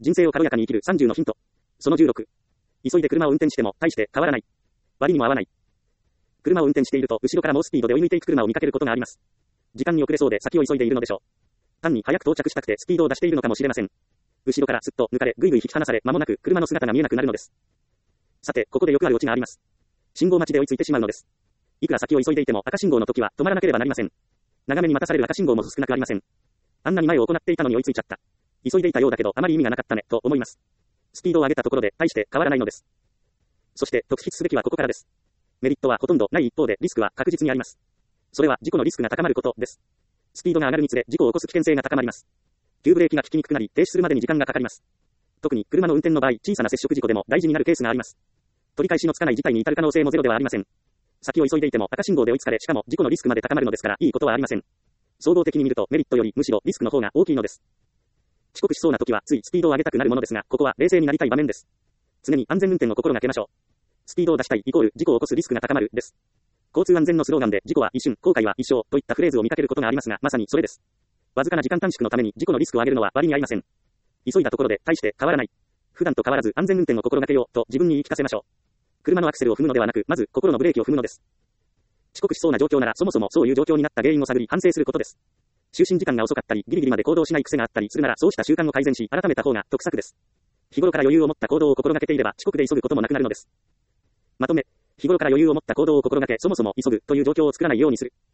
人生を軽やかに生きる30のヒント。その16。急いで車を運転しても大して変わらない。割にも合わない。車を運転していると後ろから猛スピードで追い抜いていく車を見かけることがあります。時間に遅れそうで先を急いでいるのでしょう。単に早く到着したくてスピードを出しているのかもしれません。後ろからすっと抜かれ、ぐいぐい引き離され、間もなく車の姿が見えなくなるのです。さて、ここでよくあるオチがあります。信号待ちで追いついてしまうのです。いくら先を急いでいても赤信号の時は止まらなければなりません。長めに待たされる赤信号も少なくありません。あんなに前を行っていたのに追いついちゃった。急いでいたようだけどあまり意味がなかったね、と思います。スピードを上げたところで大して変わらないのです。そして特筆すべきはここからです。メリットはほとんどない一方でリスクは確実にあります。それは事故のリスクが高まることです。スピードが上がるにつれ事故を起こす危険性が高まります。急ブレーキが効きにくくなり停止するまでに時間がかかります。特に車の運転の場合、小さな接触事故でも大事になるケースがあります。取り返しのつかない事態に至る可能性もゼロではありません。先を急いでいても赤信号で追いつかれ、しかも事故のリスクまで高まるのですからいいことはありません。総合的に見るとメリットよりむしろリスクの方が大きいのです。遅刻しそうな時はついスピードを上げたくなるものですが、ここは冷静になりたい場面です。常に安全運転を心がけましょう。スピードを出したいイコール事故を起こすリスクが高まるです。交通安全のスローガンで事故は一瞬、後悔は一生といったフレーズを見かけることがありますが、まさにそれです。わずかな時間短縮のために事故のリスクを上げるのは割に合いません。急いだところで大して変わらない。普段と変わらず安全運転を心がけようと自分に言い聞かせましょう。車のアクセルを踏むのではなく、まず心のブレーキを踏むのです。遅刻しそうな状況ならそもそもそういう状況になった原因を探り反省することです。就寝時間が遅かったりギリギリまで行動しない癖があったりするならそうした習慣を改善し改めた方が得策です。日頃から余裕を持った行動を心がけていれば遅刻で急ぐこともなくなるのです。まとめ、日頃から余裕を持った行動を心がけそもそも急ぐという状況を作らないようにする。